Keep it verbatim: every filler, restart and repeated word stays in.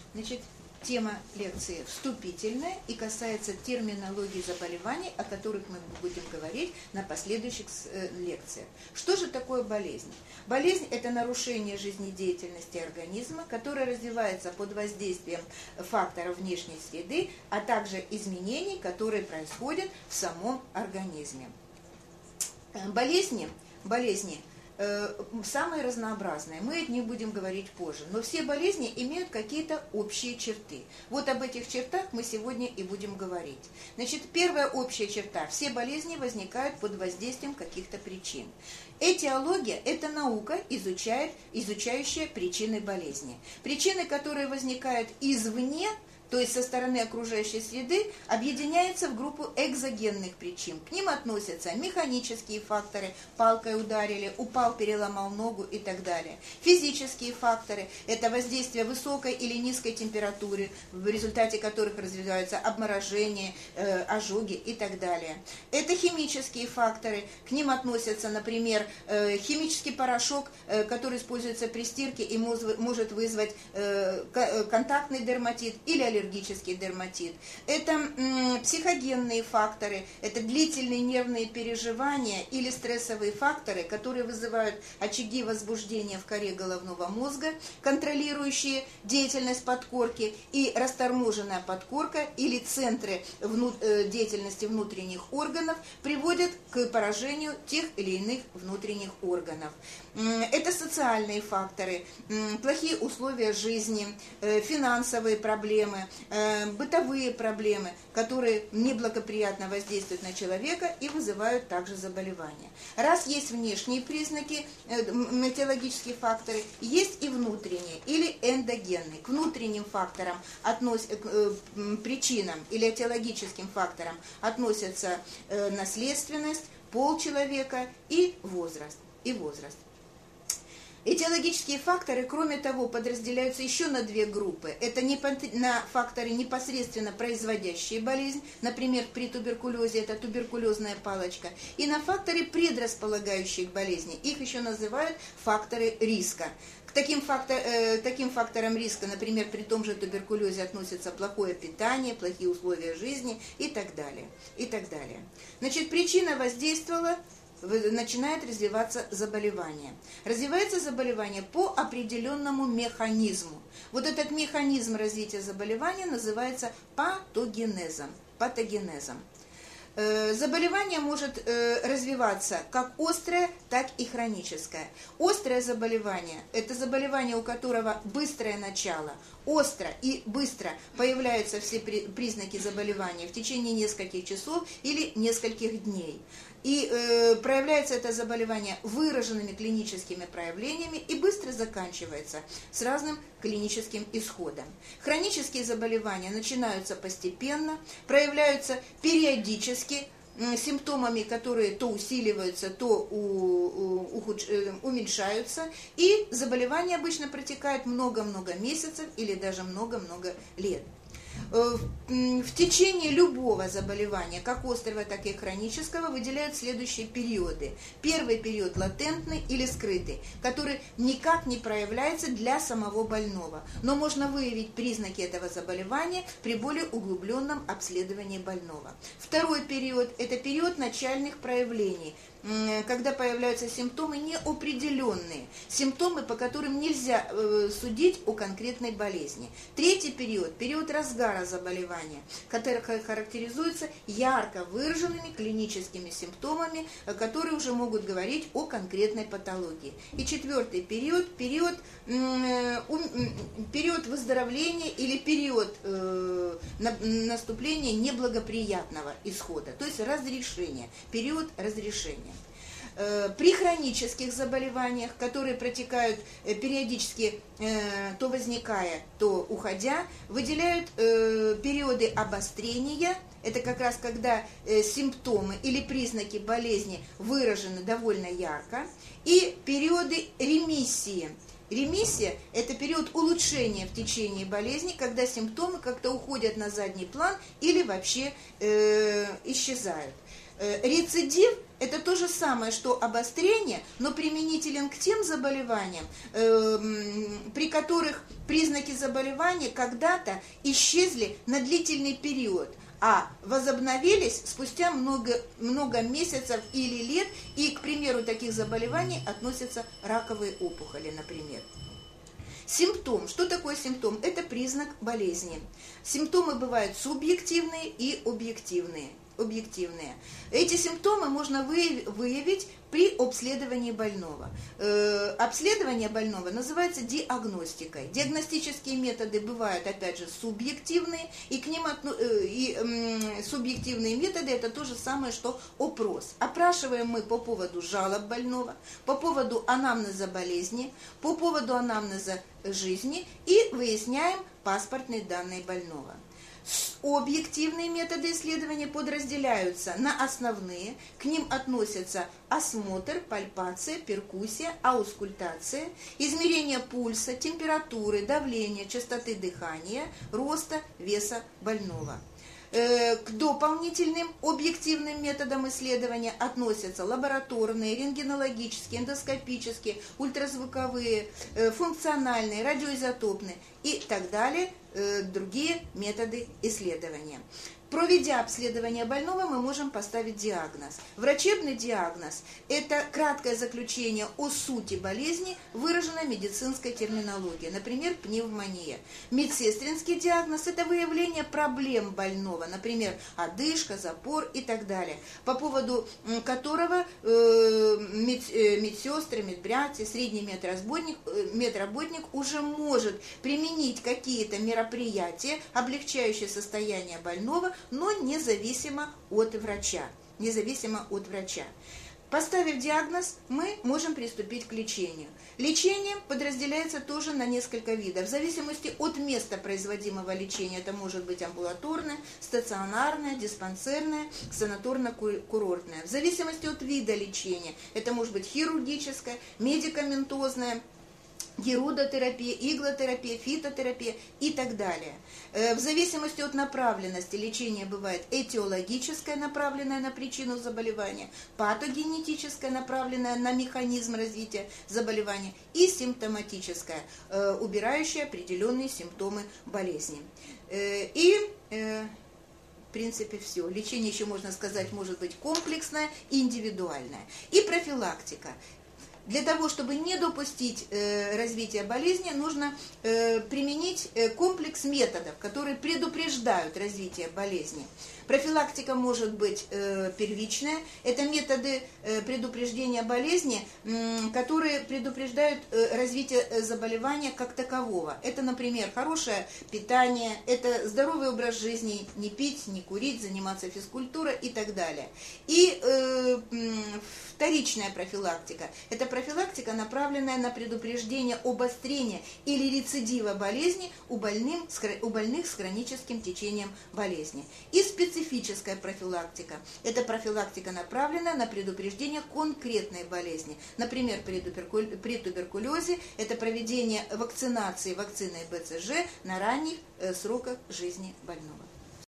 Значит, тема лекции вступительная и касается терминологии заболеваний, о которых мы будем говорить на последующих лекциях. Что же такое болезнь? Болезнь – это нарушение жизнедеятельности организма, которое развивается под воздействием факторов внешней среды, а также изменений, которые происходят в самом организме. Болезни, болезни самые разнообразные. Мы о них будем говорить позже. Но все болезни имеют какие-то общие черты. Вот об этих чертах мы сегодня и будем говорить. Значит, первая общая черта. Все болезни возникают под воздействием каких-то причин. Этиология – это наука, изучает, изучающая причины болезни. Причины, которые возникают извне, то есть со стороны окружающей среды, объединяются в группу экзогенных причин. К ним относятся механические факторы, палкой ударили, упал, переломал ногу и так далее. Физические факторы – это воздействие высокой или низкой температуры, в результате которых развиваются обморожение, э, ожоги и так далее. Это химические факторы, к ним относятся, например, э, химический порошок, э, который используется при стирке и может вызвать э, контактный дерматит или аллергию. Аллергический дерматит. Это м, психогенные факторы, это длительные нервные переживания или стрессовые факторы, которые вызывают очаги возбуждения в коре головного мозга, контролирующие деятельность подкорки, и расторможенная подкорка или центры вну, э, деятельности внутренних органов приводят к поражению тех или иных внутренних органов. Это социальные факторы, плохие условия жизни, финансовые проблемы, бытовые проблемы, которые неблагоприятно воздействуют на человека и вызывают также заболевания. Раз есть внешние признаки, этиологические факторы, есть и внутренние или эндогенные. К внутренним факторам, относ... к причинам или этиологическим факторам относятся наследственность, пол человека и возраст. И возраст. Этиологические факторы, кроме того, подразделяются еще на две группы. Это на факторы, непосредственно производящие болезнь, например, при туберкулезе это туберкулезная палочка, и на факторы, предрасполагающие к болезни. Их еще называют факторы риска. К таким, фактор, э, таким факторам риска, например, при том же туберкулезе относятся плохое питание, плохие условия жизни и так далее. И так далее. Значит, причина воздействовала, начинает развиваться заболевание. Развивается заболевание по определенному механизму. Вот этот механизм развития заболевания называется патогенезом. патогенезом. Заболевание может развиваться как острое, так и хроническое. Острое заболевание – это заболевание, у которого быстрое начало. Остро и быстро появляются все признаки заболевания в течение нескольких часов или нескольких дней. И э, проявляется это заболевание выраженными клиническими проявлениями и быстро заканчивается с разным клиническим исходом. Хронические заболевания начинаются постепенно, проявляются периодически, э, симптомами, которые то усиливаются, то у, у, ухудш, э, уменьшаются, и заболевание обычно протекает много-много месяцев или даже много-много лет. В течение любого заболевания, как острого, так и хронического, выделяют следующие периоды. Первый период латентный или скрытый, который никак не проявляется для самого больного, но можно выявить признаки этого заболевания при более углубленном обследовании больного. Второй период – это период начальных проявлений, когда появляются симптомы неопределенные, симптомы, по которым нельзя э, судить о конкретной болезни. Третий период – период разгара заболевания, который характеризуется ярко выраженными клиническими симптомами, которые уже могут говорить о конкретной патологии. И четвертый период – период, э, э, период выздоровления или период э, на, наступления неблагоприятного исхода, то есть разрешения, период разрешения. При хронических заболеваниях, которые протекают периодически, то возникая, то уходя, выделяют периоды обострения. Это как раз когда симптомы или признаки болезни выражены довольно ярко. И периоды ремиссии. Ремиссия – это период улучшения в течение болезни, когда симптомы как-то уходят на задний план или вообще э, исчезают. Рецидив это то же самое, что обострение, но применителен к тем заболеваниям, э, при которых признаки заболевания когда-то исчезли на длительный период, а возобновились спустя много, много месяцев или лет, и, к примеру, таких заболеваний относятся раковые опухоли, например. Симптом. Что такое симптом? Это признак болезни. Симптомы бывают субъективные и объективные. объективные. Эти симптомы можно выявить при обследовании больного. Э, обследование больного называется диагностикой. Диагностические методы бывают, опять же, субъективные, и к ним отно... э, и, э, субъективные методы это то же самое, что опрос. Опрашиваем мы по поводу жалоб больного, по поводу анамнеза болезни, по поводу анамнеза жизни и выясняем паспортные данные больного. Объективные методы исследования подразделяются на основные, к ним относятся осмотр, пальпация, перкуссия, аускультация, измерение пульса, температуры, давления, частоты дыхания, роста, веса больного. К дополнительным объективным методам исследования относятся лабораторные, рентгенологические, эндоскопические, ультразвуковые, функциональные, радиоизотопные и так далее, другие методы исследования. Проведя обследование больного, мы можем поставить диагноз. Врачебный диагноз – это краткое заключение о сути болезни, выраженной медицинской терминологией, например, пневмония. Медсестринский диагноз – это выявление проблем больного, например, одышка, запор и так далее, по поводу которого э, мед, э, медсестры, медбратья, средний медработник, э, медработник уже может применить какие-то мероприятия, облегчающие состояние больного, но независимо от врача. Независимо от врача. Поставив диагноз, мы можем приступить к лечению. Лечение подразделяется тоже на несколько видов. В зависимости от места производимого лечения, это может быть амбулаторное, стационарное, диспансерное, санаторно-курортное. В зависимости от вида лечения, это может быть хирургическое, медикаментозное, герудотерапия, иглотерапия, фитотерапия и так далее. В зависимости от направленности лечение бывает этиологическое, направленное на причину заболевания, патогенетическое, направленное на механизм развития заболевания, и симптоматическое, убирающее определенные симптомы болезни. И в принципе, все. Лечение еще, можно сказать, может быть комплексное и индивидуальное. И профилактика. Для того, чтобы не допустить э, развития болезни, нужно э, применить э, комплекс методов, которые предупреждают развитие болезни. Профилактика может быть э, первичная. Это методы э, предупреждения болезни, э, которые предупреждают э, развитие заболевания как такового. Это, например, хорошее питание, это здоровый образ жизни, не пить, не курить, заниматься физкультурой и так далее. И э, вторичная профилактика. Это профилактика, направленная на предупреждение обострения или рецидива болезни у больных, у больных с хроническим течением болезни. И специфическая профилактика. Это профилактика, направленная на предупреждение конкретной болезни. Например, при, туберкуль... при туберкулезе это проведение вакцинации вакциной бэ цэ жэ на ранних э, сроках жизни больного.